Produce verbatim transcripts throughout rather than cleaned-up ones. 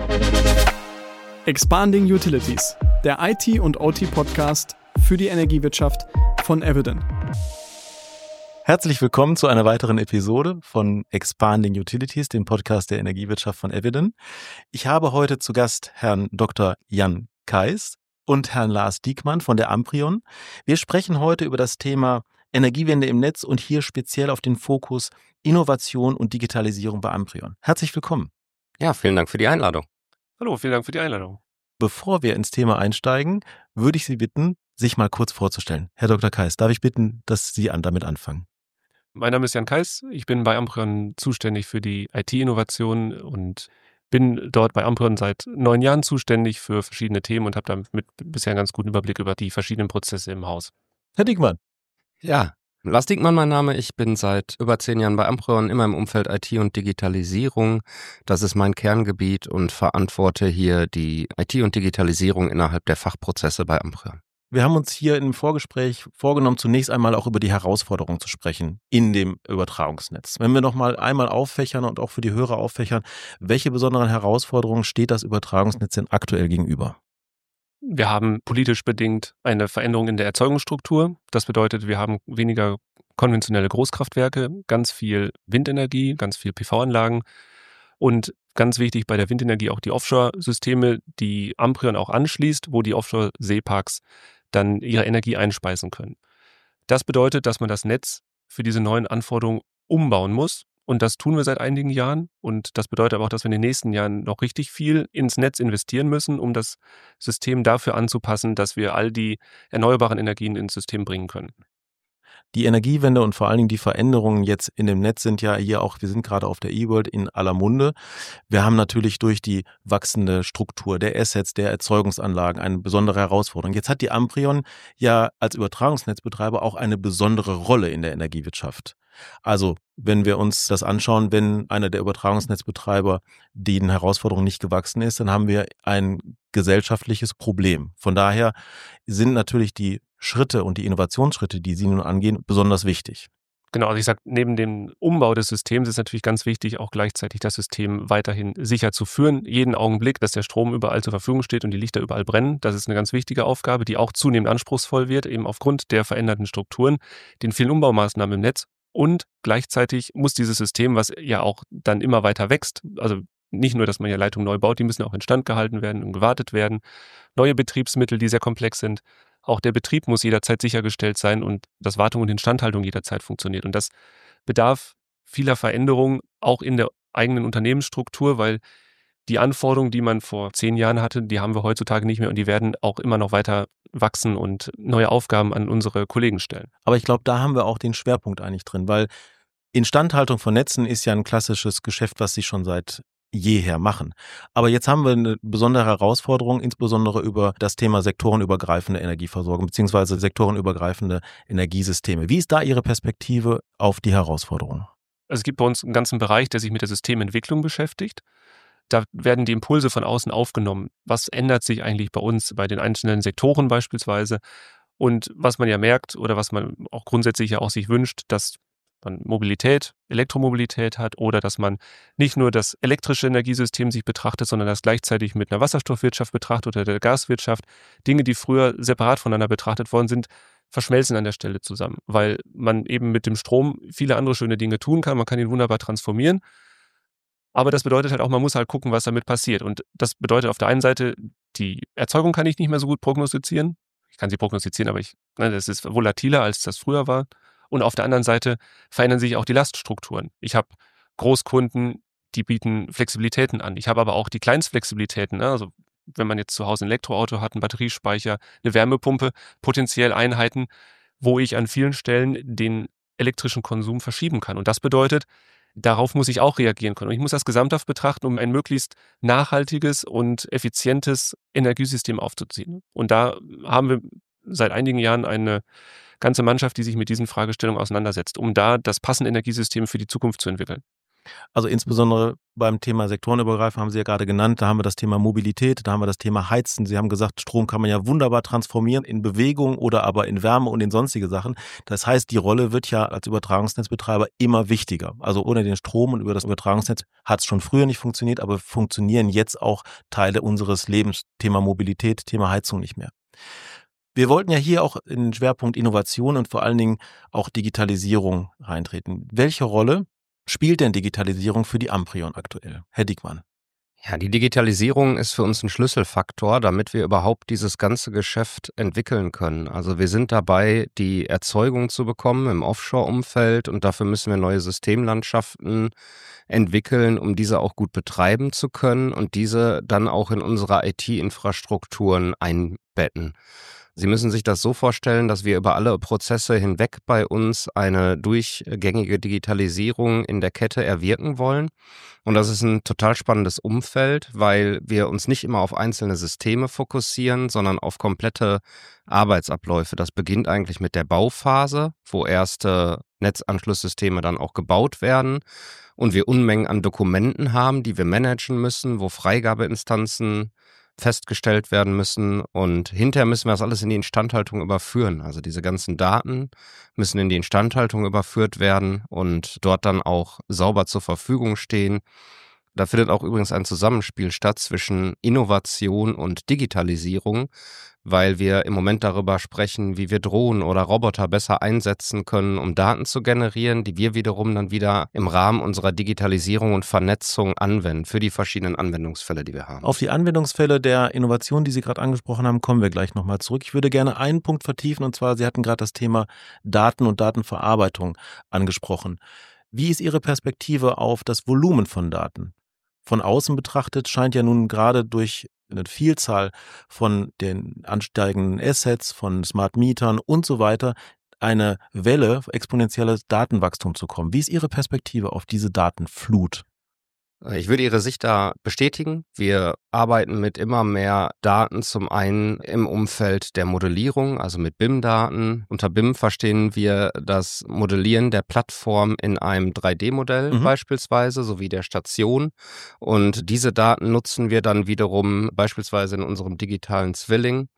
Expanding Utilities, der I T- und O T-Podcast für die Energiewirtschaft von Eviden. Herzlich willkommen zu einer weiteren Episode von Expanding Utilities, dem Podcast der Energiewirtschaft von Eviden. Ich habe heute zu Gast Herrn Doktor Jan Kais und Herrn Lars Diekmann von der Amprion. Wir sprechen heute über das Thema Energiewende im Netz und hier speziell auf den Fokus Innovation und Digitalisierung bei Amprion. Herzlich willkommen. Ja, vielen Dank für die Einladung. Hallo, vielen Dank für die Einladung. Bevor wir ins Thema einsteigen, würde ich Sie bitten, sich mal kurz vorzustellen. Herr Doktor Kais, darf ich bitten, dass Sie an, damit anfangen? Mein Name ist Jan Kais, ich bin bei Amprion zuständig für die I T-Innovation und bin dort bei Amprion seit neun Jahren zuständig für verschiedene Themen und habe damit bisher einen ganz guten Überblick über die verschiedenen Prozesse im Haus. Herr Diekmann. Ja, Lars Diekmann mein Name. Ich bin seit über zehn Jahren bei Amprion, immer im Umfeld I T und Digitalisierung. Das ist mein Kerngebiet und verantworte hier die I T und Digitalisierung innerhalb der Fachprozesse bei Amprion. Wir haben uns hier im Vorgespräch vorgenommen, zunächst einmal auch über die Herausforderungen zu sprechen in dem Übertragungsnetz. Wenn wir noch mal einmal auffächern und auch für die Hörer auffächern, welche besonderen Herausforderungen steht das Übertragungsnetz denn aktuell gegenüber? Wir haben politisch bedingt eine Veränderung in der Erzeugungsstruktur. Das bedeutet, wir haben weniger konventionelle Großkraftwerke, ganz viel Windenergie, ganz viel P V-Anlagen und ganz wichtig bei der Windenergie auch die Offshore-Systeme, die Amprion auch anschließt, wo die Offshore-Seeparks dann ihre Energie einspeisen können. Das bedeutet, dass man das Netz für diese neuen Anforderungen umbauen muss. Und das tun wir seit einigen Jahren. Und das bedeutet aber auch, dass wir in den nächsten Jahren noch richtig viel ins Netz investieren müssen, um das System dafür anzupassen, dass wir all die erneuerbaren Energien ins System bringen können. Die Energiewende und vor allen Dingen die Veränderungen jetzt in dem Netz sind ja hier auch, wir sind gerade auf der E-World in aller Munde. Wir haben natürlich durch die wachsende Struktur der Assets, der Erzeugungsanlagen eine besondere Herausforderung. Jetzt hat die Amprion ja als Übertragungsnetzbetreiber auch eine besondere Rolle in der Energiewirtschaft. Also wenn wir uns das anschauen, wenn einer der Übertragungsnetzbetreiber den Herausforderungen nicht gewachsen ist, dann haben wir ein gesellschaftliches Problem. Von daher sind natürlich die Schritte und die Innovationsschritte, die Sie nun angehen, besonders wichtig. Genau, also ich sage, neben dem Umbau des Systems ist natürlich ganz wichtig, auch gleichzeitig das System weiterhin sicher zu führen. Jeden Augenblick, dass der Strom überall zur Verfügung steht und die Lichter überall brennen. Das ist eine ganz wichtige Aufgabe, die auch zunehmend anspruchsvoll wird, eben aufgrund der veränderten Strukturen, den vielen Umbaumaßnahmen im Netz. Und gleichzeitig muss dieses System, was ja auch dann immer weiter wächst, also nicht nur, dass man ja Leitungen neu baut, die müssen auch instand gehalten werden und gewartet werden. Neue Betriebsmittel, die sehr komplex sind. Auch der Betrieb muss jederzeit sichergestellt sein und dass Wartung und Instandhaltung jederzeit funktioniert. Und das bedarf vieler Veränderungen, auch in der eigenen Unternehmensstruktur, weil die Anforderungen, die man vor zehn Jahren hatte, die haben wir heutzutage nicht mehr und die werden auch immer noch weiter wachsen und neue Aufgaben an unsere Kollegen stellen. Aber ich glaube, da haben wir auch den Schwerpunkt eigentlich drin, weil Instandhaltung von Netzen ist ja ein klassisches Geschäft, was Sie schon seit jeher machen. Aber jetzt haben wir eine besondere Herausforderung, insbesondere über das Thema sektorenübergreifende Energieversorgung bzw. sektorenübergreifende Energiesysteme. Wie ist da Ihre Perspektive auf die Herausforderung? Also es gibt bei uns einen ganzen Bereich, der sich mit der Systementwicklung beschäftigt. Da werden die Impulse von außen aufgenommen. Was ändert sich eigentlich bei uns, bei den einzelnen Sektoren beispielsweise? Und was man ja merkt oder was man auch grundsätzlich ja auch sich wünscht, dass man Mobilität, Elektromobilität hat oder dass man nicht nur das elektrische Energiesystem sich betrachtet, sondern das gleichzeitig mit einer Wasserstoffwirtschaft betrachtet oder der Gaswirtschaft. Dinge, die früher separat voneinander betrachtet worden sind, verschmelzen an der Stelle zusammen, weil man eben mit dem Strom viele andere schöne Dinge tun kann. Man kann ihn wunderbar transformieren. Aber das bedeutet halt auch, man muss halt gucken, was damit passiert. Und das bedeutet auf der einen Seite, die Erzeugung kann ich nicht mehr so gut prognostizieren. Ich kann sie prognostizieren, aber ich, ne, das ist volatiler, als das früher war. Und auf der anderen Seite verändern sich auch die Laststrukturen. Ich habe Großkunden, die bieten Flexibilitäten an. Ich habe aber auch die Kleinstflexibilitäten. Ne? Also wenn man jetzt zu Hause ein Elektroauto hat, einen Batteriespeicher, eine Wärmepumpe, potenziell Einheiten, wo ich an vielen Stellen den elektrischen Konsum verschieben kann. Und das bedeutet, darauf muss ich auch reagieren können. Und ich muss das gesamthaft betrachten, um ein möglichst nachhaltiges und effizientes Energiesystem aufzuziehen. Und da haben wir seit einigen Jahren eine ganze Mannschaft, die sich mit diesen Fragestellungen auseinandersetzt, um da das passende Energiesystem für die Zukunft zu entwickeln. Also insbesondere beim Thema sektorenübergreifend haben Sie ja gerade genannt, da haben wir das Thema Mobilität, da haben wir das Thema Heizen. Sie haben gesagt, Strom kann man ja wunderbar transformieren in Bewegung oder aber in Wärme und in sonstige Sachen. Das heißt, die Rolle wird ja als Übertragungsnetzbetreiber immer wichtiger. Also ohne den Strom und über das Übertragungsnetz hat es schon früher nicht funktioniert, aber funktionieren jetzt auch Teile unseres Lebens, Thema Mobilität, Thema Heizung nicht mehr. Wir wollten ja hier auch in den Schwerpunkt Innovation und vor allen Dingen auch Digitalisierung reintreten. Welche Rolle spielt denn Digitalisierung für die Amprion aktuell? Herr Diekmann. Ja, die Digitalisierung ist für uns ein Schlüsselfaktor, damit wir überhaupt dieses ganze Geschäft entwickeln können. Also wir sind dabei, die Erzeugung zu bekommen im Offshore-Umfeld und dafür müssen wir neue Systemlandschaften entwickeln, um diese auch gut betreiben zu können und diese dann auch in unsere I T-Infrastrukturen einbetten. Sie müssen sich das so vorstellen, dass wir über alle Prozesse hinweg bei uns eine durchgängige Digitalisierung in der Kette erwirken wollen. Und das ist ein total spannendes Umfeld, weil wir uns nicht immer auf einzelne Systeme fokussieren, sondern auf komplette Arbeitsabläufe. Das beginnt eigentlich mit der Bauphase, wo erste Netzanschlusssysteme dann auch gebaut werden und wir Unmengen an Dokumenten haben, die wir managen müssen, wo Freigabeinstanzen festgestellt werden müssen und hinterher müssen wir das alles in die Instandhaltung überführen. Also diese ganzen Daten müssen in die Instandhaltung überführt werden und dort dann auch sauber zur Verfügung stehen. Da findet auch übrigens ein Zusammenspiel statt zwischen Innovation und Digitalisierung, weil wir im Moment darüber sprechen, wie wir Drohnen oder Roboter besser einsetzen können, um Daten zu generieren, die wir wiederum dann wieder im Rahmen unserer Digitalisierung und Vernetzung anwenden für die verschiedenen Anwendungsfälle, die wir haben. Auf die Anwendungsfälle der Innovation, die Sie gerade angesprochen haben, kommen wir gleich nochmal zurück. Ich würde gerne einen Punkt vertiefen, und zwar, Sie hatten gerade das Thema Daten und Datenverarbeitung angesprochen. Wie ist Ihre Perspektive auf das Volumen von Daten? Von außen betrachtet scheint ja nun gerade durch eine Vielzahl von den ansteigenden Assets, von Smart Mietern und so weiter eine Welle exponentielles Datenwachstum zu kommen. Wie ist Ihre Perspektive auf diese Datenflut? Ich würde Ihre Sicht da bestätigen. Wir arbeiten mit immer mehr Daten, zum einen im Umfeld der Modellierung, also mit B I M-Daten. Unter B I M verstehen wir das Modellieren der Plattform in einem drei D Modell mhm. beispielsweise, sowie der Station. Und diese Daten nutzen wir dann wiederum beispielsweise in unserem digitalen Zwilling,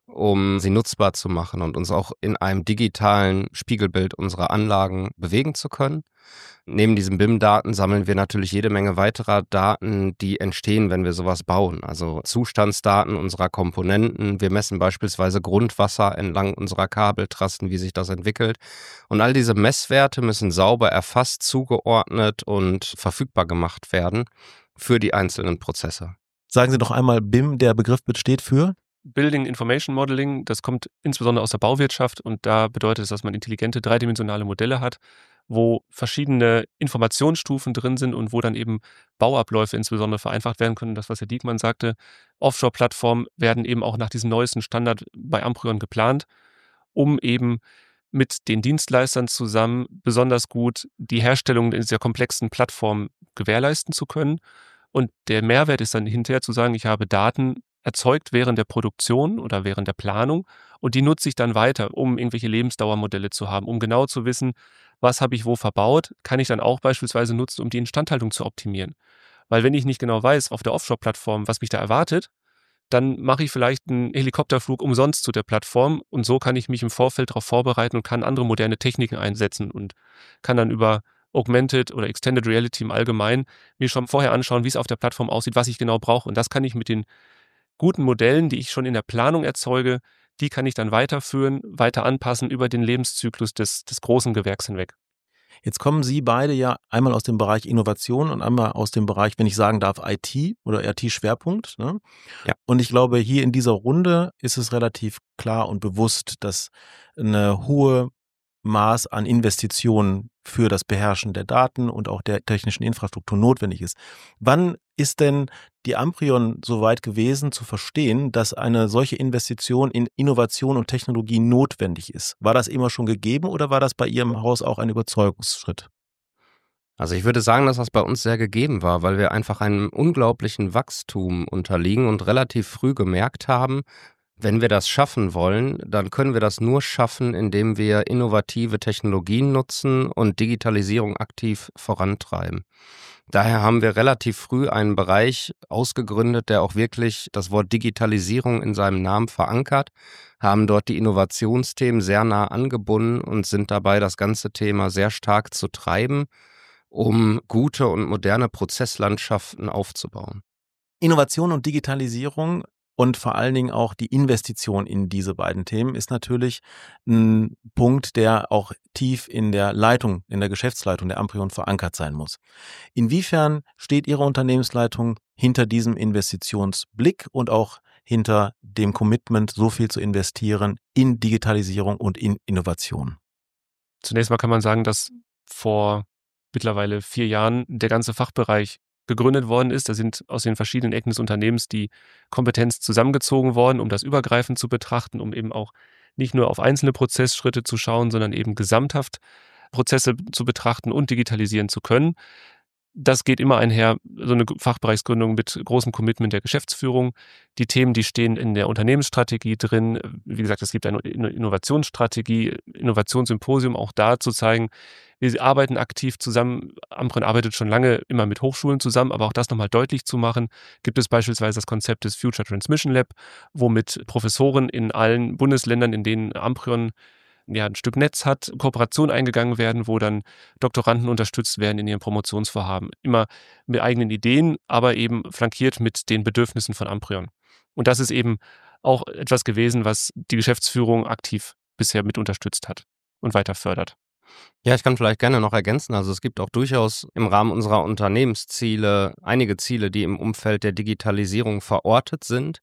um sie nutzbar zu machen und uns auch in einem digitalen Spiegelbild unserer Anlagen bewegen zu können. Neben diesen B I M-Daten sammeln wir natürlich jede Menge weiterer Daten, die entstehen, wenn wir sowas bauen. Also Zustandsdaten unserer Komponenten. Wir messen beispielsweise Grundwasser entlang unserer Kabeltrassen, wie sich das entwickelt. Und all diese Messwerte müssen sauber erfasst, zugeordnet und verfügbar gemacht werden für die einzelnen Prozesse. Sagen Sie noch einmal, B I M, der Begriff steht für? Building Information Modeling, das kommt insbesondere aus der Bauwirtschaft und da bedeutet es, dass man intelligente dreidimensionale Modelle hat, wo verschiedene Informationsstufen drin sind und wo dann eben Bauabläufe insbesondere vereinfacht werden können. Das, was Herr Diekmann sagte, Offshore-Plattformen werden eben auch nach diesem neuesten Standard bei Amprion geplant, um eben mit den Dienstleistern zusammen besonders gut die Herstellung dieser komplexen Plattform gewährleisten zu können. Und der Mehrwert ist dann hinterher zu sagen, ich habe Daten erzeugt während der Produktion oder während der Planung und die nutze ich dann weiter, um irgendwelche Lebensdauermodelle zu haben, um genau zu wissen, was habe ich wo verbaut, kann ich dann auch beispielsweise nutzen, um die Instandhaltung zu optimieren. Weil wenn ich nicht genau weiß auf der Offshore-Plattform, was mich da erwartet, dann mache ich vielleicht einen Helikopterflug umsonst zu der Plattform und so kann ich mich im Vorfeld darauf vorbereiten und kann andere moderne Techniken einsetzen und kann dann über Augmented oder Extended Reality im Allgemeinen mir schon vorher anschauen, wie es auf der Plattform aussieht, was ich genau brauche. Und das kann ich mit den guten Modellen, die ich schon in der Planung erzeuge, die kann ich dann weiterführen, weiter anpassen über den Lebenszyklus des, des großen Gewerks hinweg. Jetzt kommen Sie beide ja einmal aus dem Bereich Innovation und einmal aus dem Bereich, wenn ich sagen darf, I T oder I T-Schwerpunkt. Ne? Ja. Und ich glaube, hier in dieser Runde ist es relativ klar und bewusst, dass eine hohe Maß an Investitionen für das Beherrschen der Daten und auch der technischen Infrastruktur notwendig ist. Wann ist denn die Amprion so weit gewesen zu verstehen, dass eine solche Investition in Innovation und Technologie notwendig ist? War das immer schon gegeben oder war das bei Ihrem Haus auch ein Überzeugungsschritt? Also ich würde sagen, dass das bei uns sehr gegeben war, weil wir einfach einem unglaublichen Wachstum unterliegen und relativ früh gemerkt haben, wenn wir das schaffen wollen, dann können wir das nur schaffen, indem wir innovative Technologien nutzen und Digitalisierung aktiv vorantreiben. Daher haben wir relativ früh einen Bereich ausgegründet, der auch wirklich das Wort Digitalisierung in seinem Namen verankert, haben dort die Innovationsthemen sehr nah angebunden und sind dabei, das ganze Thema sehr stark zu treiben, um gute und moderne Prozesslandschaften aufzubauen. Innovation und Digitalisierung und vor allen Dingen auch die Investition in diese beiden Themen ist natürlich ein Punkt, der auch tief in der Leitung, in der Geschäftsleitung der Amprion verankert sein muss. Inwiefern steht Ihre Unternehmensleitung hinter diesem Investitionsblick und auch hinter dem Commitment, so viel zu investieren in Digitalisierung und in Innovation? Zunächst mal kann man sagen, dass vor mittlerweile vier Jahren der ganze Fachbereich gegründet worden ist. Da sind aus den verschiedenen Ecken des Unternehmens die Kompetenz zusammengezogen worden, um das übergreifend zu betrachten, um eben auch nicht nur auf einzelne Prozessschritte zu schauen, sondern eben gesamthaft Prozesse zu betrachten und digitalisieren zu können. Das geht immer einher, so eine Fachbereichsgründung mit großem Commitment der Geschäftsführung. Die Themen, die stehen in der Unternehmensstrategie drin. Wie gesagt, es gibt eine Innovationsstrategie, Innovationssymposium, auch da zu zeigen, wir arbeiten aktiv zusammen. Amprion arbeitet schon lange immer mit Hochschulen zusammen, aber auch das nochmal deutlich zu machen, gibt es beispielsweise das Konzept des Future Transmission Lab, womit Professoren in allen Bundesländern, in denen Amprion ja, ein Stück Netz hat, Kooperationen eingegangen werden, wo dann Doktoranden unterstützt werden in ihren Promotionsvorhaben. Immer mit eigenen Ideen, aber eben flankiert mit den Bedürfnissen von Amprion. Und das ist eben auch etwas gewesen, was die Geschäftsführung aktiv bisher mit unterstützt hat und weiter fördert. Ja, ich kann vielleicht gerne noch ergänzen. Also es gibt auch durchaus im Rahmen unserer Unternehmensziele einige Ziele, die im Umfeld der Digitalisierung verortet sind.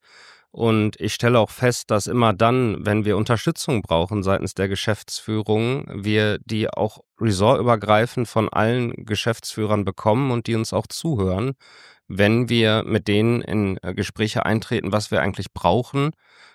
Und ich stelle auch fest, dass immer dann, wenn wir Unterstützung brauchen seitens der Geschäftsführung, wir die auch ressortübergreifend von allen Geschäftsführern bekommen und die uns auch zuhören, wenn wir mit denen in Gespräche eintreten, was wir eigentlich brauchen,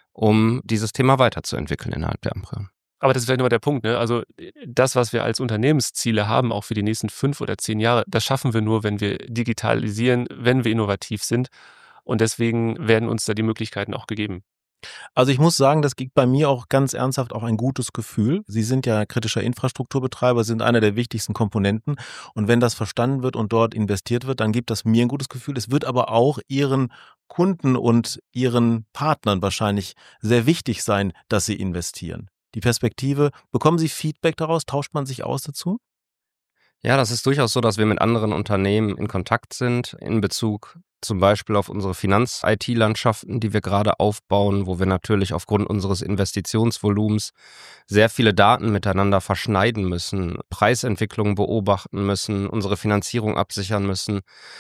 um dieses Thema weiterzuentwickeln innerhalb der Amprion. Aber das ist vielleicht nochmal der Punkt, ne? Also das, was wir als Unternehmensziele haben, auch für die nächsten fünf oder zehn Jahre, das schaffen wir nur, wenn wir digitalisieren, wenn wir innovativ sind. Und deswegen werden uns da die Möglichkeiten auch gegeben. Also ich muss sagen, das gibt bei mir auch ganz ernsthaft auch ein gutes Gefühl. Sie sind ja kritischer Infrastrukturbetreiber, sind einer der wichtigsten Komponenten. Und wenn das verstanden wird und dort investiert wird, dann gibt das mir ein gutes Gefühl. Es wird aber auch Ihren Kunden und Ihren Partnern wahrscheinlich sehr wichtig sein, dass Sie investieren. Die Perspektive, bekommen Sie Feedback daraus? Tauscht man sich aus dazu? Ja, das ist durchaus so, dass wir mit anderen Unternehmen in Kontakt sind, in Bezug zum Beispiel auf unsere Finanz-I T-Landschaften, die wir gerade aufbauen, wo wir natürlich aufgrund unseres Investitionsvolumens sehr viele Daten miteinander verschneiden müssen, Preisentwicklungen beobachten müssen, unsere Finanzierung absichern müssen.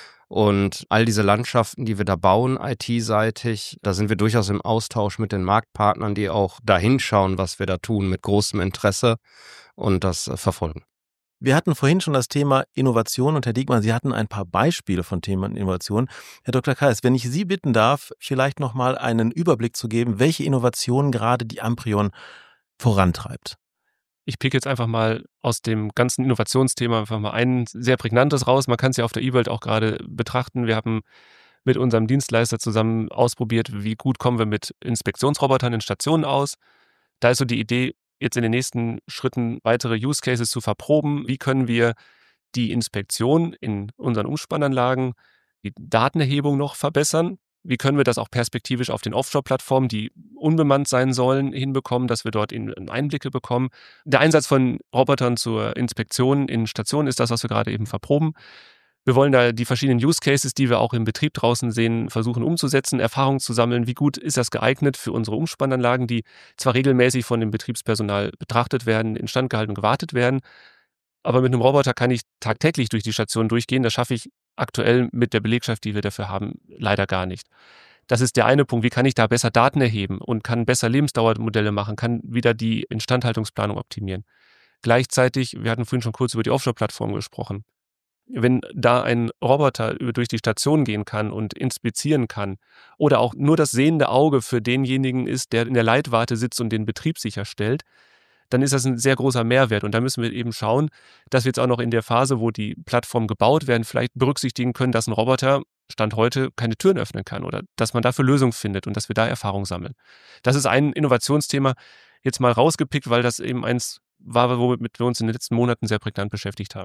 Und all diese Landschaften, die wir da bauen, I T-seitig, da sind wir durchaus im Austausch mit den Marktpartnern, die auch da hinschauen, was wir da tun, mit großem Interesse und das äh, verfolgen. Wir hatten vorhin schon das Thema Innovation und Herr Diekmann, Sie hatten ein paar Beispiele von Themen Innovation. Herr Doktor Kais, wenn ich Sie bitten darf, vielleicht nochmal einen Überblick zu geben, welche Innovationen gerade die Amprion vorantreibt. Ich pick jetzt einfach mal aus dem ganzen Innovationsthema einfach mal ein sehr prägnantes raus. Man kann es ja auf der eWorld auch gerade betrachten. Wir haben mit unserem Dienstleister zusammen ausprobiert, wie gut kommen wir mit Inspektionsrobotern in Stationen aus. Da ist so die Idee, jetzt in den nächsten Schritten weitere Use Cases zu verproben. Wie können wir die Inspektion in unseren Umspannanlagen, die Datenerhebung noch verbessern? Wie können wir das auch perspektivisch auf den Offshore-Plattformen, die unbemannt sein sollen, hinbekommen, dass wir dort Einblicke bekommen? Der Einsatz von Robotern zur Inspektion in Stationen ist das, was wir gerade eben verproben. Wir wollen da die verschiedenen Use Cases, die wir auch im Betrieb draußen sehen, versuchen umzusetzen, Erfahrungen zu sammeln. Wie gut ist das geeignet für unsere Umspannanlagen, die zwar regelmäßig von dem Betriebspersonal betrachtet werden, instand gehalten und gewartet werden, aber mit einem Roboter kann ich tagtäglich durch die Station durchgehen. Das schaffe ich aktuell mit der Belegschaft, die wir dafür haben, leider gar nicht. Das ist der eine Punkt. Wie kann ich da besser Daten erheben und kann besser Lebensdauermodelle machen, kann wieder die Instandhaltungsplanung optimieren. Gleichzeitig, wir hatten vorhin schon kurz über die Offshore-Plattform gesprochen. Wenn da ein Roboter durch die Station gehen kann und inspizieren kann oder auch nur das sehende Auge für denjenigen ist, der in der Leitwarte sitzt und den Betrieb sicherstellt, dann ist das ein sehr großer Mehrwert. Und da müssen wir eben schauen, dass wir jetzt auch noch in der Phase, wo die Plattformen gebaut werden, vielleicht berücksichtigen können, dass ein Roboter Stand heute keine Türen öffnen kann oder dass man dafür Lösungen findet und dass wir da Erfahrung sammeln. Das ist ein Innovationsthema jetzt mal rausgepickt, weil das eben eins war, womit wir uns in den letzten Monaten sehr prägnant beschäftigt haben.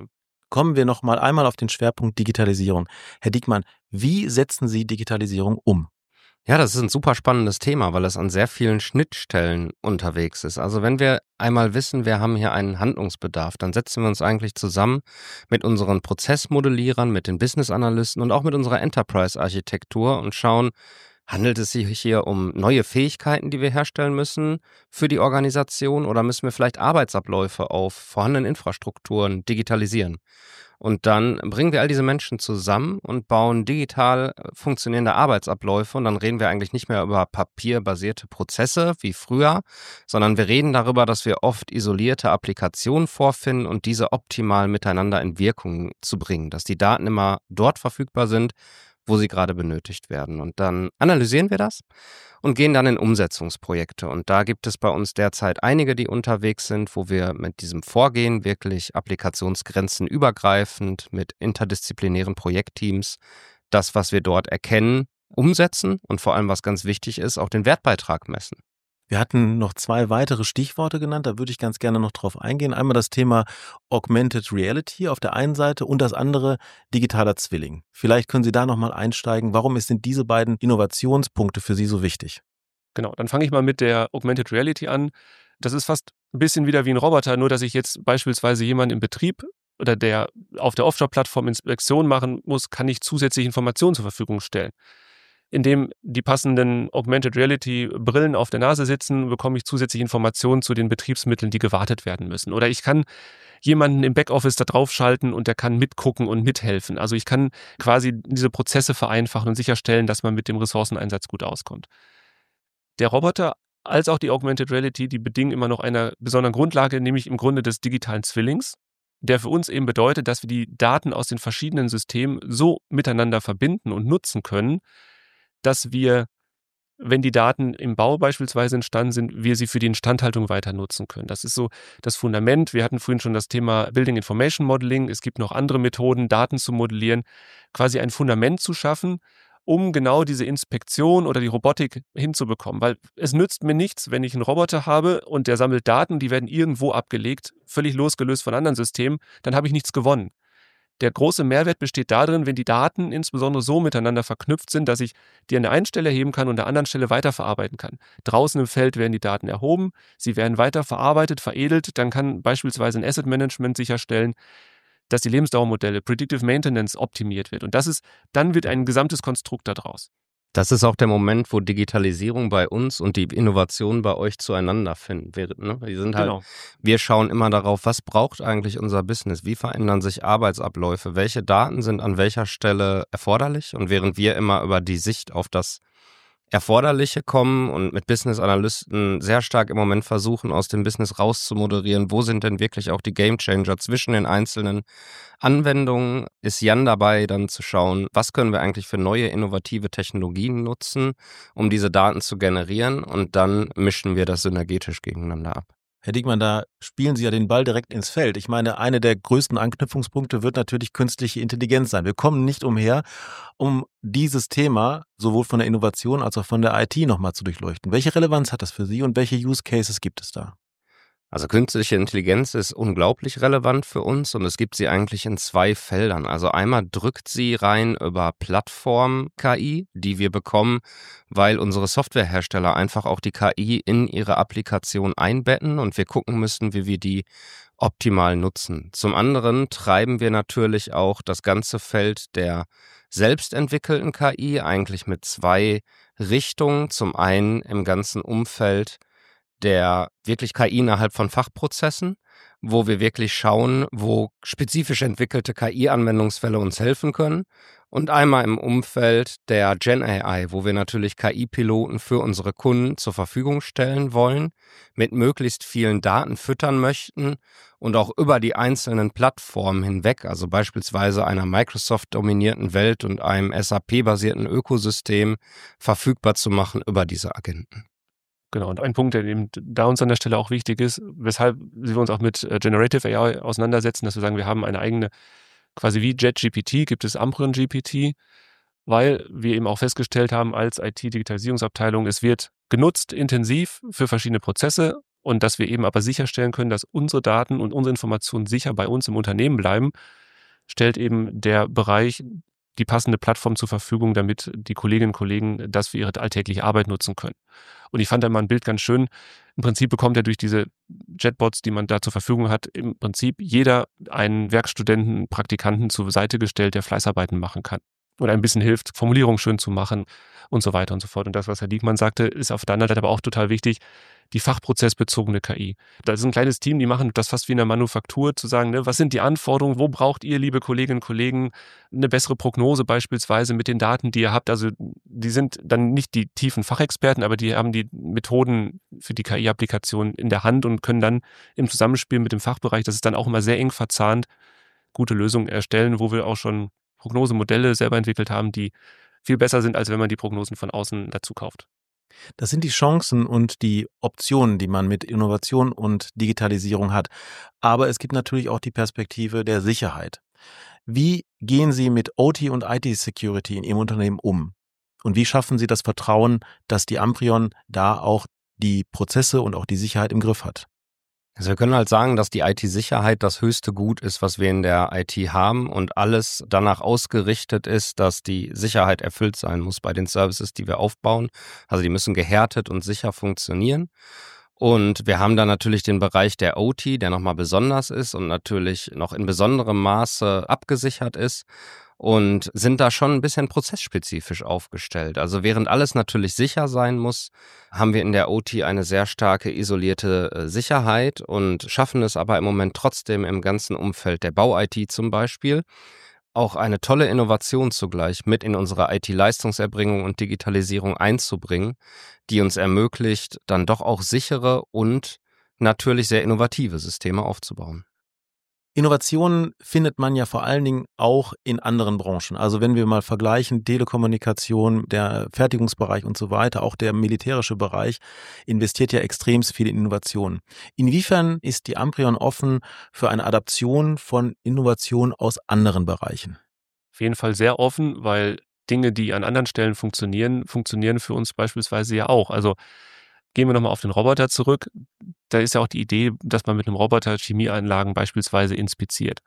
Kommen wir noch mal einmal auf den Schwerpunkt Digitalisierung. Herr Diekmann, wie setzen Sie Digitalisierung um? Ja, das ist ein super spannendes Thema, weil es an sehr vielen Schnittstellen unterwegs ist. Also wenn wir einmal wissen, wir haben hier einen Handlungsbedarf, dann setzen wir uns eigentlich zusammen mit unseren Prozessmodellierern, mit den Business-Analysten und auch mit unserer Enterprise-Architektur und schauen, handelt es sich hier um neue Fähigkeiten, die wir herstellen müssen für die Organisation, oder müssen wir vielleicht Arbeitsabläufe auf vorhandenen Infrastrukturen digitalisieren? Und dann bringen wir all diese Menschen zusammen und bauen digital funktionierende Arbeitsabläufe. Und dann reden wir eigentlich nicht mehr über papierbasierte Prozesse wie früher, sondern wir reden darüber, dass wir oft isolierte Applikationen vorfinden und diese optimal miteinander in Wirkung zu bringen, dass die Daten immer dort verfügbar sind, wo sie gerade benötigt werden. Und dann analysieren wir das und gehen dann in Umsetzungsprojekte. Und da gibt es bei uns derzeit einige, die unterwegs sind, wo wir mit diesem Vorgehen wirklich applikationsgrenzen übergreifend mit interdisziplinären Projektteams das, was wir dort erkennen, umsetzen und vor allem, was ganz wichtig ist, auch den Wertbeitrag messen. Wir hatten noch zwei weitere Stichworte genannt, da würde ich ganz gerne noch drauf eingehen. Einmal das Thema Augmented Reality auf der einen Seite und das andere digitaler Zwilling. Vielleicht können Sie da nochmal einsteigen. Warum sind diese beiden Innovationspunkte für Sie so wichtig? Genau, dann fange ich mal mit der Augmented Reality an. Das ist fast ein bisschen wieder wie ein Roboter, nur dass ich jetzt beispielsweise jemanden im Betrieb oder der auf der Offshore-Plattform Inspektion machen muss, kann ich zusätzliche Informationen zur Verfügung stellen. Indem die passenden Augmented Reality Brillen auf der Nase sitzen, bekomme ich zusätzliche Informationen zu den Betriebsmitteln, die gewartet werden müssen. Oder ich kann jemanden im Backoffice da draufschalten und der kann mitgucken und mithelfen. Also ich kann quasi diese Prozesse vereinfachen und sicherstellen, dass man mit dem Ressourceneinsatz gut auskommt. Der Roboter als auch die Augmented Reality, die bedingen immer noch einer besonderen Grundlage, nämlich im Grunde des digitalen Zwillings, der für uns eben bedeutet, dass wir die Daten aus den verschiedenen Systemen so miteinander verbinden und nutzen können, dass wir, wenn die Daten im Bau beispielsweise entstanden sind, wir sie für die Instandhaltung weiter nutzen können. Das ist so das Fundament. Wir hatten vorhin schon das Thema Building Information Modeling. Es gibt noch andere Methoden, Daten zu modellieren, quasi ein Fundament zu schaffen, um genau diese Inspektion oder die Robotik hinzubekommen. Weil es nützt mir nichts, wenn ich einen Roboter habe und der sammelt Daten, die werden irgendwo abgelegt, völlig losgelöst von anderen Systemen, dann habe ich nichts gewonnen. Der große Mehrwert besteht darin, wenn die Daten insbesondere so miteinander verknüpft sind, dass ich die an der einen Stelle heben kann und an der anderen Stelle weiterverarbeiten kann. Draußen im Feld werden die Daten erhoben, sie werden weiterverarbeitet, veredelt, dann kann beispielsweise ein Asset Management sicherstellen, dass die Lebensdauermodelle, Predictive Maintenance optimiert wird. Und das ist, dann wird ein gesamtes Konstrukt daraus. Das ist auch der Moment, wo Digitalisierung bei uns und die Innovationen bei euch zueinander finden. Wir, ne? Wir sind halt, Genau. wir schauen immer darauf, was braucht eigentlich unser Business? Wie verändern sich Arbeitsabläufe? Welche Daten sind an welcher Stelle erforderlich? Und während wir immer über die Sicht auf das Erforderliche kommen und mit Business-Analysten sehr stark im Moment versuchen, aus dem Business rauszumoderieren, wo sind denn wirklich auch die Gamechanger zwischen den einzelnen Anwendungen, ist Jan dabei, dann zu schauen, was können wir eigentlich für neue innovative Technologien nutzen, um diese Daten zu generieren, und dann mischen wir das synergetisch gegeneinander ab. Herr Diekmann, da spielen Sie ja den Ball direkt ins Feld. Ich meine, eine der größten Anknüpfungspunkte wird natürlich künstliche Intelligenz sein. Wir kommen nicht umher, um dieses Thema sowohl von der Innovation als auch von der I T nochmal zu durchleuchten. Welche Relevanz hat das für Sie und welche Use Cases gibt es da? Also künstliche Intelligenz ist unglaublich relevant für uns und es gibt sie eigentlich in zwei Feldern. Also einmal drückt sie rein über Plattform-K I, die wir bekommen, weil unsere Softwarehersteller einfach auch die K I in ihre Applikation einbetten und wir gucken müssen, wie wir die optimal nutzen. Zum anderen treiben wir natürlich auch das ganze Feld der selbstentwickelten K I eigentlich mit zwei Richtungen. Zum einen im ganzen Umfeld der wirklich K I innerhalb von Fachprozessen, wo wir wirklich schauen, wo spezifisch entwickelte K I-Anwendungsfälle uns helfen können. Und einmal im Umfeld der Gen A I, wo wir natürlich K I-Piloten für unsere Kunden zur Verfügung stellen wollen, mit möglichst vielen Daten füttern möchten und auch über die einzelnen Plattformen hinweg, also beispielsweise einer Microsoft-dominierten Welt und einem S A P-basierten Ökosystem, verfügbar zu machen über diese Agenten. Genau, und ein Punkt, der eben da uns an der Stelle auch wichtig ist, weshalb wir uns auch mit Generative A I auseinandersetzen, dass wir sagen, wir haben eine eigene, quasi wie JetGPT, gibt es Amprion G P T, weil wir eben auch festgestellt haben als I T-Digitalisierungsabteilung, es wird genutzt intensiv für verschiedene Prozesse und dass wir eben aber sicherstellen können, dass unsere Daten und unsere Informationen sicher bei uns im Unternehmen bleiben, stellt eben der Bereich die passende Plattform zur Verfügung, damit die Kolleginnen und Kollegen das für ihre alltägliche Arbeit nutzen können. Und ich fand da mal ein Bild ganz schön. Im Prinzip bekommt er durch diese Chatbots, die man da zur Verfügung hat, im Prinzip jeder einen Werkstudenten, Praktikanten zur Seite gestellt, der Fleißarbeiten machen kann. Oder ein bisschen hilft, Formulierungen schön zu machen und so weiter und so fort. Und das, was Herr Diekmann sagte, ist auf der anderen Seite aber auch total wichtig, die fachprozessbezogene K I. Da ist ein kleines Team, die machen das fast wie in der Manufaktur, zu sagen, ne, was sind die Anforderungen, wo braucht ihr, liebe Kolleginnen und Kollegen, eine bessere Prognose beispielsweise mit den Daten, die ihr habt. Also die sind dann nicht die tiefen Fachexperten, aber die haben die Methoden für die K I-Applikation in der Hand und können dann im Zusammenspiel mit dem Fachbereich, das ist dann auch immer sehr eng verzahnt, gute Lösungen erstellen, wo wir auch schon Prognosemodelle selber entwickelt haben, die viel besser sind, als wenn man die Prognosen von außen dazu kauft. Das sind die Chancen und die Optionen, die man mit Innovation und Digitalisierung hat. Aber es gibt natürlich auch die Perspektive der Sicherheit. Wie gehen Sie mit O T und I T-Security in Ihrem Unternehmen um? Und wie schaffen Sie das Vertrauen, dass die Amprion da auch die Prozesse und auch die Sicherheit im Griff hat? Also wir können halt sagen, dass die I T-Sicherheit das höchste Gut ist, was wir in der I T haben und alles danach ausgerichtet ist, dass die Sicherheit erfüllt sein muss bei den Services, die wir aufbauen. Also die müssen gehärtet und sicher funktionieren. Und wir haben dann natürlich den Bereich der O T, der nochmal besonders ist und natürlich noch in besonderem Maße abgesichert ist. Und sind da schon ein bisschen prozessspezifisch aufgestellt. Also während alles natürlich sicher sein muss, haben wir in der O T eine sehr starke isolierte äh, Sicherheit und schaffen es aber im Moment trotzdem im ganzen Umfeld der Bau-I T zum Beispiel, auch eine tolle Innovation zugleich mit in unsere I T-Leistungserbringung und Digitalisierung einzubringen, die uns ermöglicht, dann doch auch sichere und natürlich sehr innovative Systeme aufzubauen. Innovationen findet man ja vor allen Dingen auch in anderen Branchen. Also wenn wir mal vergleichen, Telekommunikation, der Fertigungsbereich und so weiter, auch der militärische Bereich investiert ja extrem viel in Innovationen. Inwiefern ist die Amprion offen für eine Adaption von Innovationen aus anderen Bereichen? Auf jeden Fall sehr offen, weil Dinge, die an anderen Stellen funktionieren, funktionieren für uns beispielsweise ja auch. Also gehen wir nochmal auf den Roboter zurück. Da ist ja auch die Idee, dass man mit einem Roboter Chemieanlagen beispielsweise inspiziert.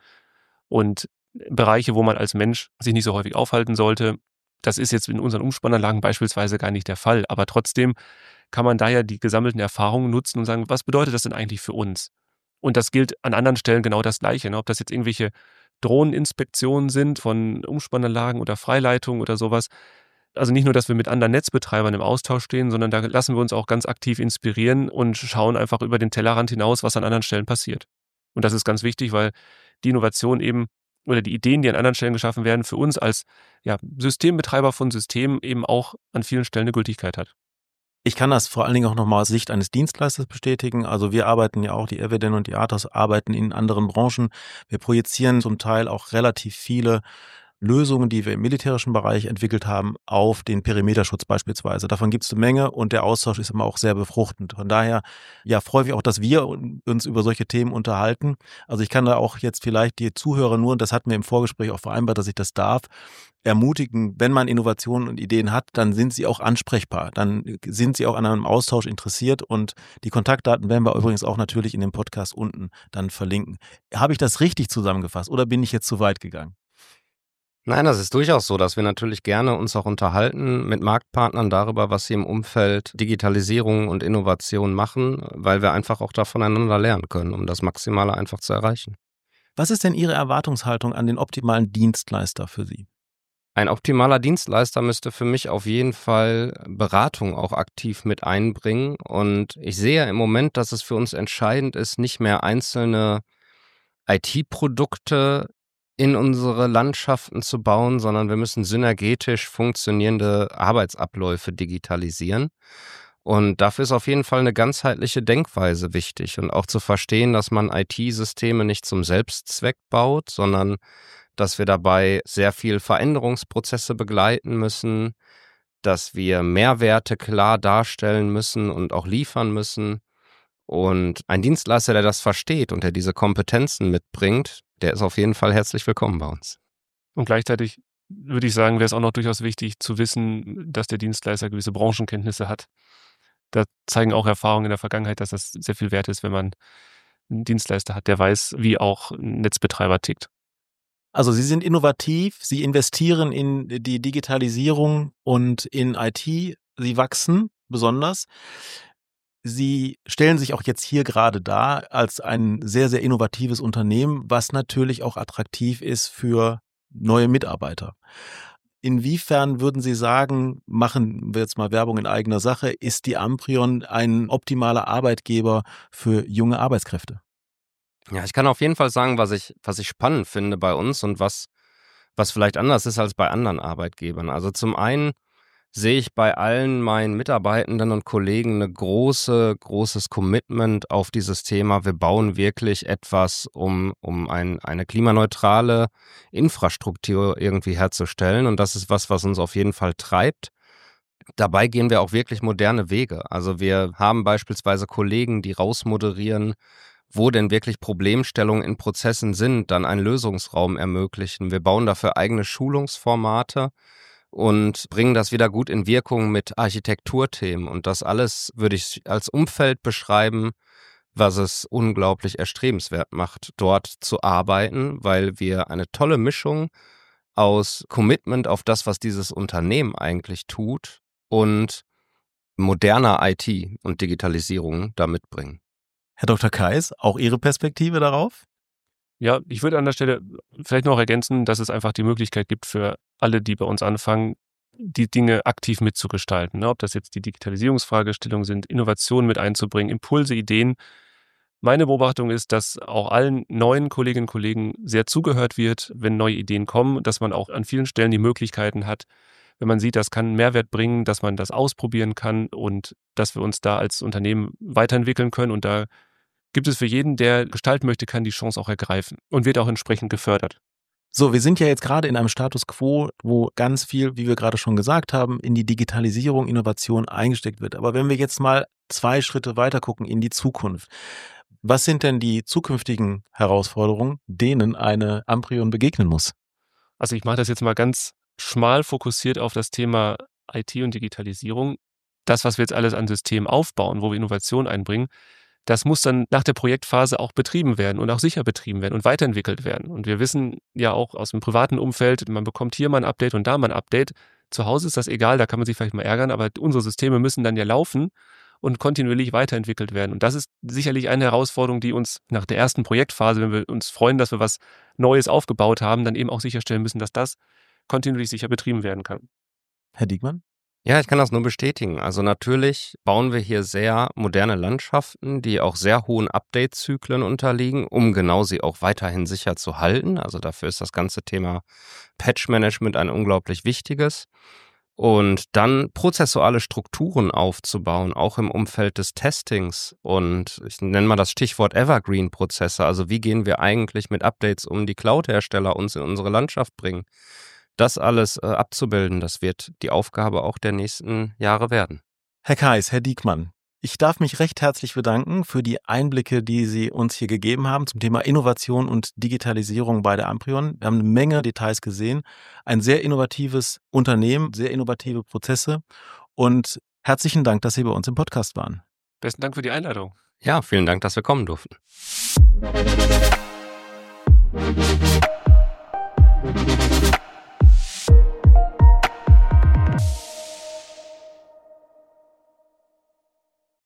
Und Bereiche, wo man als Mensch sich nicht so häufig aufhalten sollte, das ist jetzt in unseren Umspannanlagen beispielsweise gar nicht der Fall. Aber trotzdem kann man da ja die gesammelten Erfahrungen nutzen und sagen, was bedeutet das denn eigentlich für uns? Und das gilt an anderen Stellen genau das Gleiche. Ne? Ob das jetzt irgendwelche Drohneninspektionen sind von Umspannanlagen oder Freileitungen oder sowas. Also nicht nur, dass wir mit anderen Netzbetreibern im Austausch stehen, sondern da lassen wir uns auch ganz aktiv inspirieren und schauen einfach über den Tellerrand hinaus, was an anderen Stellen passiert. Und das ist ganz wichtig, weil die Innovation eben oder die Ideen, die an anderen Stellen geschaffen werden, für uns als ja, Systembetreiber von Systemen eben auch an vielen Stellen eine Gültigkeit hat. Ich kann das vor allen Dingen auch nochmal aus Sicht eines Dienstleisters bestätigen. Also wir arbeiten ja auch, die Eviden und die Atos arbeiten in anderen Branchen. Wir projizieren zum Teil auch relativ viele Lösungen, die wir im militärischen Bereich entwickelt haben, auf den Perimeterschutz beispielsweise. Davon gibt es eine Menge und der Austausch ist immer auch sehr befruchtend. Von daher ja, freue ich auch, dass wir uns über solche Themen unterhalten. Also ich kann da auch jetzt vielleicht die Zuhörer nur, und das hatten wir im Vorgespräch auch vereinbart, dass ich das darf, ermutigen, wenn man Innovationen und Ideen hat, dann sind sie auch ansprechbar. Dann sind sie auch an einem Austausch interessiert und die Kontaktdaten werden wir übrigens auch natürlich in dem Podcast unten dann verlinken. Habe ich das richtig zusammengefasst oder bin ich jetzt zu weit gegangen? Nein, das ist durchaus so, dass wir natürlich gerne uns auch unterhalten mit Marktpartnern darüber, was sie im Umfeld Digitalisierung und Innovation machen, weil wir einfach auch da voneinander lernen können, um das Maximale einfach zu erreichen. Was ist denn Ihre Erwartungshaltung an den optimalen Dienstleister für Sie? Ein optimaler Dienstleister müsste für mich auf jeden Fall Beratung auch aktiv mit einbringen. Und ich sehe im Moment, dass es für uns entscheidend ist, nicht mehr einzelne I T-Produkte in unsere Landschaften zu bauen, sondern wir müssen synergetisch funktionierende Arbeitsabläufe digitalisieren. Und dafür ist auf jeden Fall eine ganzheitliche Denkweise wichtig und auch zu verstehen, dass man I T-Systeme nicht zum Selbstzweck baut, sondern dass wir dabei sehr viel Veränderungsprozesse begleiten müssen, dass wir Mehrwerte klar darstellen müssen und auch liefern müssen. Und ein Dienstleister, der das versteht und der diese Kompetenzen mitbringt, der ist auf jeden Fall herzlich willkommen bei uns. Und gleichzeitig würde ich sagen, wäre es auch noch durchaus wichtig zu wissen, dass der Dienstleister gewisse Branchenkenntnisse hat. Da zeigen auch Erfahrungen in der Vergangenheit, dass das sehr viel wert ist, wenn man einen Dienstleister hat, der weiß, wie auch ein Netzbetreiber tickt. Also Sie sind innovativ, Sie investieren in die Digitalisierung und in I T, Sie wachsen besonders. Sie stellen sich auch jetzt hier gerade dar als ein sehr, sehr innovatives Unternehmen, was natürlich auch attraktiv ist für neue Mitarbeiter. Inwiefern würden Sie sagen, machen wir jetzt mal Werbung in eigener Sache, ist die Amprion ein optimaler Arbeitgeber für junge Arbeitskräfte? Ja, ich kann auf jeden Fall sagen, was ich, was ich spannend finde bei uns und was, was vielleicht anders ist als bei anderen Arbeitgebern. Also zum einen sehe ich bei allen meinen Mitarbeitenden und Kollegen eine große, großes Commitment auf dieses Thema. Wir bauen wirklich etwas, um, um ein, eine klimaneutrale Infrastruktur irgendwie herzustellen. Und das ist was, was uns auf jeden Fall treibt. Dabei gehen wir auch wirklich moderne Wege. Also wir haben beispielsweise Kollegen, die rausmoderieren, wo denn wirklich Problemstellungen in Prozessen sind, dann einen Lösungsraum ermöglichen. Wir bauen dafür eigene Schulungsformate und bringen das wieder gut in Wirkung mit Architekturthemen. Und das alles würde ich als Umfeld beschreiben, was es unglaublich erstrebenswert macht, dort zu arbeiten, weil wir eine tolle Mischung aus Commitment auf das, was dieses Unternehmen eigentlich tut, und moderner I T und Digitalisierung da mitbringen. Herr Doktor Kais, auch Ihre Perspektive darauf? Ja, ich würde an der Stelle vielleicht noch ergänzen, dass es einfach die Möglichkeit gibt für alle, die bei uns anfangen, die Dinge aktiv mitzugestalten. Ne? Ob das jetzt die Digitalisierungsfragestellungen sind, Innovationen mit einzubringen, Impulse, Ideen. Meine Beobachtung ist, dass auch allen neuen Kolleginnen und Kollegen sehr zugehört wird, wenn neue Ideen kommen, dass man auch an vielen Stellen die Möglichkeiten hat, wenn man sieht, das kann einen Mehrwert bringen, dass man das ausprobieren kann und dass wir uns da als Unternehmen weiterentwickeln können. Und da gibt es für jeden, der gestalten möchte, kann die Chance auch ergreifen und wird auch entsprechend gefördert. So, wir sind ja jetzt gerade in einem Status quo, wo ganz viel, wie wir gerade schon gesagt haben, in die Digitalisierung, Innovation eingesteckt wird. Aber wenn wir jetzt mal zwei Schritte weiter gucken in die Zukunft, was sind denn die zukünftigen Herausforderungen, denen eine Amprion begegnen muss? Also ich mache das jetzt mal ganz schmal fokussiert auf das Thema I T und Digitalisierung. Das, was wir jetzt alles an Systemen aufbauen, wo wir Innovation einbringen, das muss dann nach der Projektphase auch betrieben werden und auch sicher betrieben werden und weiterentwickelt werden. Und wir wissen ja auch aus dem privaten Umfeld, man bekommt hier mal ein Update und da mal ein Update. Zu Hause ist das egal, da kann man sich vielleicht mal ärgern, aber unsere Systeme müssen dann ja laufen und kontinuierlich weiterentwickelt werden. Und das ist sicherlich eine Herausforderung, die uns nach der ersten Projektphase, wenn wir uns freuen, dass wir was Neues aufgebaut haben, dann eben auch sicherstellen müssen, dass das kontinuierlich sicher betrieben werden kann. Herr Diekmann? Ja, ich kann das nur bestätigen. Also natürlich bauen wir hier sehr moderne Landschaften, die auch sehr hohen Update-Zyklen unterliegen, um genau sie auch weiterhin sicher zu halten. Also dafür ist das ganze Thema Patch-Management ein unglaublich wichtiges. Und dann prozessuale Strukturen aufzubauen, auch im Umfeld des Testings. Und ich nenne mal das Stichwort Evergreen-Prozesse. Also wie gehen wir eigentlich mit Updates um, die Cloud-Hersteller uns in unsere Landschaft bringen? Das alles äh, abzubilden, das wird die Aufgabe auch der nächsten Jahre werden. Herr Kais, Herr Diekmann, ich darf mich recht herzlich bedanken für die Einblicke, die Sie uns hier gegeben haben zum Thema Innovation und Digitalisierung bei der Amprion. Wir haben eine Menge Details gesehen, ein sehr innovatives Unternehmen, sehr innovative Prozesse und herzlichen Dank, dass Sie bei uns im Podcast waren. Besten Dank für die Einladung. Ja, vielen Dank, dass wir kommen durften.